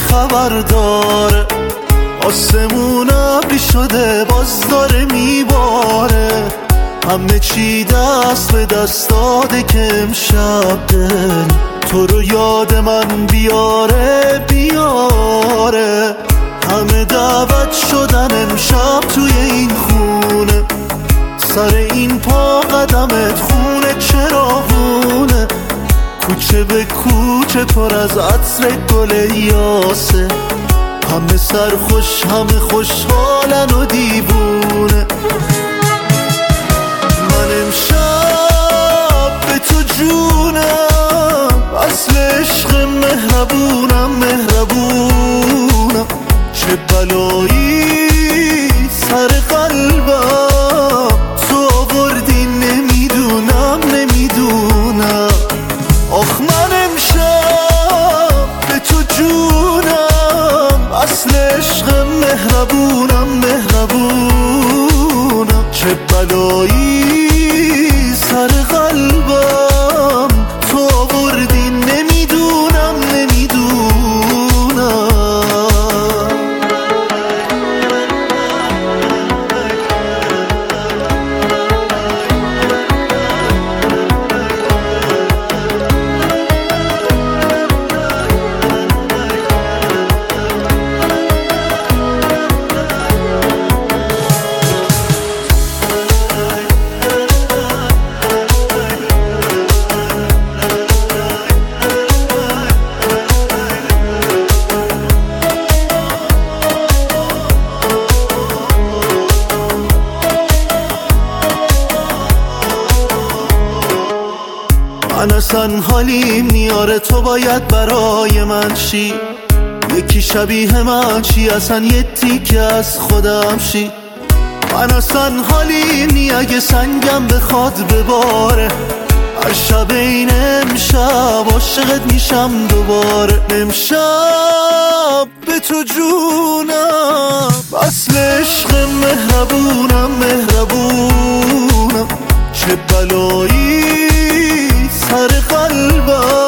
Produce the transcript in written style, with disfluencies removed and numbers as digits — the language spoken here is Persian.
خبر داره، آسمون ابری شده باز داره میباره، همه چی دست به دست داده که امشب دل تو رو یاد من بیاره بیاره. همه دعوت شدن امشب توی این خونه، سر این پا قدمت خونه چراغونه، کوچه به کوچه پر از عطر گل یاسه، همه سرخوش همه خوشحالن و دیوونه. من امشب به تو جونم، اصل عشق مهربونم مهربونم، چه بلایی سر قلبم تو آوردی نمیدونم نمیدونم. آخ من امشب به تو جونم، اصل عشق مهربونم مهربونم، چه بلایی سر قلبم تو آوردی نمیدونم نمیدونم. من اصلا حالیم نیاره تو باید برای من شی، یکی شبیه من چی اصلا یه تیکه از خودم شی. من اصلا حالیم نی اگه سنگم بخواد بباره، هر شب این امشب عاشقت میشم دوباره. امشب به تو جونم، اصل عشق مهربونم مهربونم، چه بلایی سر قلبم